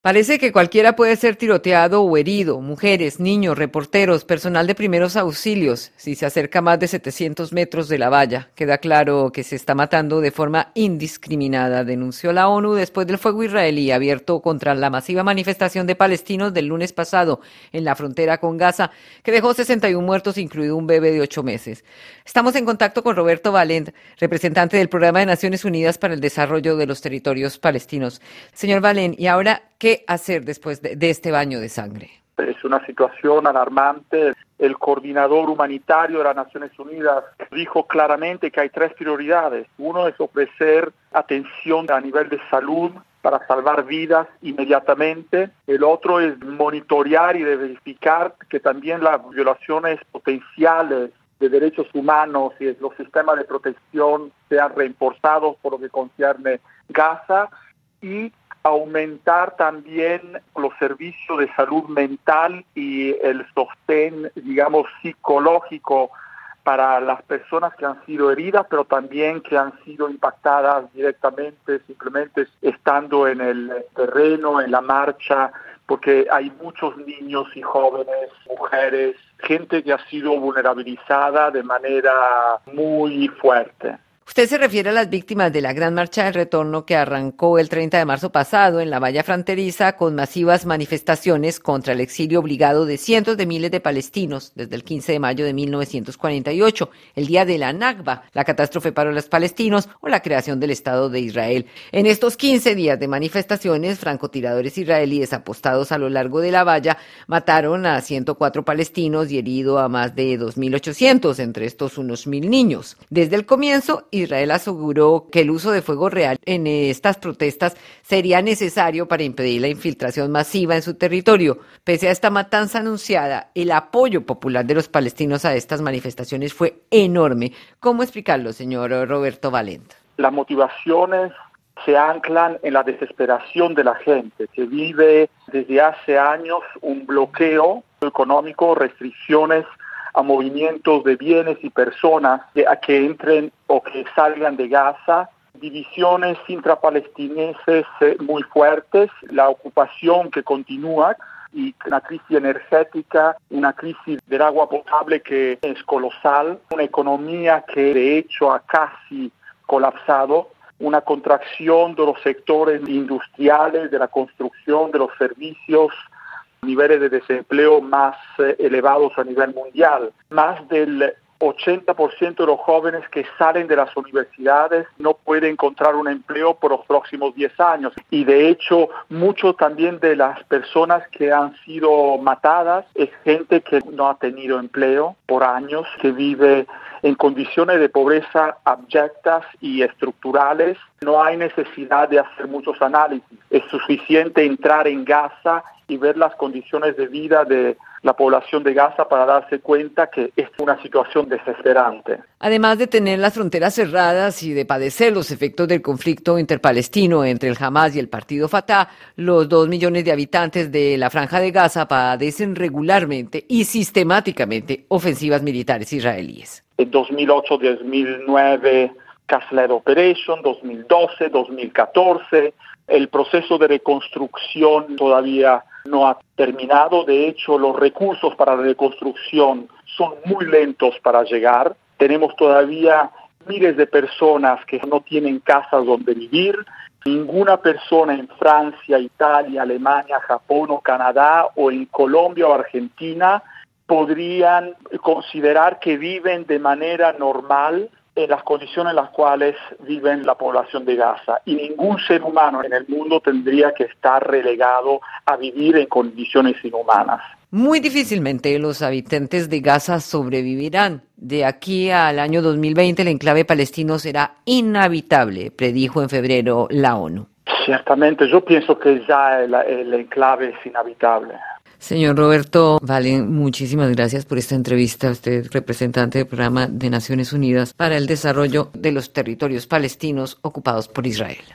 Parece que cualquiera puede ser tiroteado o herido, mujeres, niños, reporteros, personal de primeros auxilios, si se acerca más de 700 metros de la valla. Queda claro que se está matando de forma indiscriminada, denunció la ONU después del fuego israelí abierto contra la masiva manifestación de palestinos del lunes pasado en la frontera con Gaza, que dejó 61 muertos, incluido un bebé de 8 meses. Estamos en contacto con Roberto Valent, representante del Programa de Naciones Unidas para el Desarrollo de los Territorios Palestinos. Señor Valent, ¿y ahora qué hacer después de este baño de sangre? Es una situación alarmante. El coordinador humanitario de las Naciones Unidas dijo claramente que hay 3 prioridades. Uno es ofrecer atención a nivel de salud para salvar vidas inmediatamente. El otro es monitorear y verificar que también las violaciones potenciales de derechos humanos y los sistemas de protección sean reforzados por lo que concierne Gaza, y aumentar también los servicios de salud mental y el sostén, digamos, psicológico para las personas que han sido heridas, pero también que han sido impactadas directamente, simplemente estando en el terreno, en la marcha, porque hay muchos niños y jóvenes, mujeres, gente que ha sido vulnerabilizada de manera muy fuerte. Usted se refiere a las víctimas de la Gran Marcha del Retorno que arrancó el 30 de marzo pasado en la valla fronteriza con masivas manifestaciones contra el exilio obligado de cientos de miles de palestinos desde el 15 de mayo de 1948, el día de la Nakba, la catástrofe para los palestinos o la creación del Estado de Israel. En estos 15 días de manifestaciones, francotiradores israelíes apostados a lo largo de la valla mataron a 104 palestinos y herido a más de 2.800, entre estos unos 1.000 niños. Desde el comienzo, Israel aseguró que el uso de fuego real en estas protestas sería necesario para impedir la infiltración masiva en su territorio. Pese a esta matanza anunciada, el apoyo popular de los palestinos a estas manifestaciones fue enorme. ¿Cómo explicarlo, señor Roberto Valent? Las motivaciones se anclan en la desesperación de la gente que vive desde hace años un bloqueo económico, restricciones a movimientos de bienes y personas a que entren o que salgan de Gaza, divisiones intrapalestineses muy fuertes, la ocupación que continúa y una crisis energética, una crisis del agua potable que es colosal, una economía que de hecho ha casi colapsado, una contracción de los sectores industriales, de la construcción, de los servicios, niveles de desempleo más elevados a nivel mundial. Más del 80% de los jóvenes que salen de las universidades no pueden encontrar un empleo por los próximos 10 años. Y de hecho, mucho también de las personas que han sido matadas es gente que no ha tenido empleo por años, que vive en condiciones de pobreza abyectas y estructurales. No hay necesidad de hacer muchos análisis. Es suficiente entrar en Gaza y ver las condiciones de vida de la población de Gaza para darse cuenta que es una situación desesperante. Además de tener las fronteras cerradas y de padecer los efectos del conflicto interpalestino entre el Hamas y el partido Fatah, los 2 millones de habitantes de la Franja de Gaza padecen regularmente y sistemáticamente ofensivas militares israelíes. En 2008, 2009, Cast-Led Operation, 2012, 2014, el proceso de reconstrucción todavía no ha terminado. De hecho, los recursos para la reconstrucción son muy lentos para llegar. Tenemos todavía miles de personas que no tienen casas donde vivir. Ninguna persona en Francia, Italia, Alemania, Japón o Canadá o en Colombia o Argentina podrían considerar que viven de manera normal en las condiciones en las cuales viven la población de Gaza. Y ningún ser humano en el mundo tendría que estar relegado a vivir en condiciones inhumanas. Muy difícilmente los habitantes de Gaza sobrevivirán. De aquí al año 2020 el enclave palestino será inhabitable, predijo en febrero la ONU. Ciertamente, yo pienso que ya el enclave es inhabitable. Señor Roberto Valent, muchísimas gracias por esta entrevista. Usted es representante del Programa de Naciones Unidas para el Desarrollo de los Territorios Palestinos ocupados por Israel.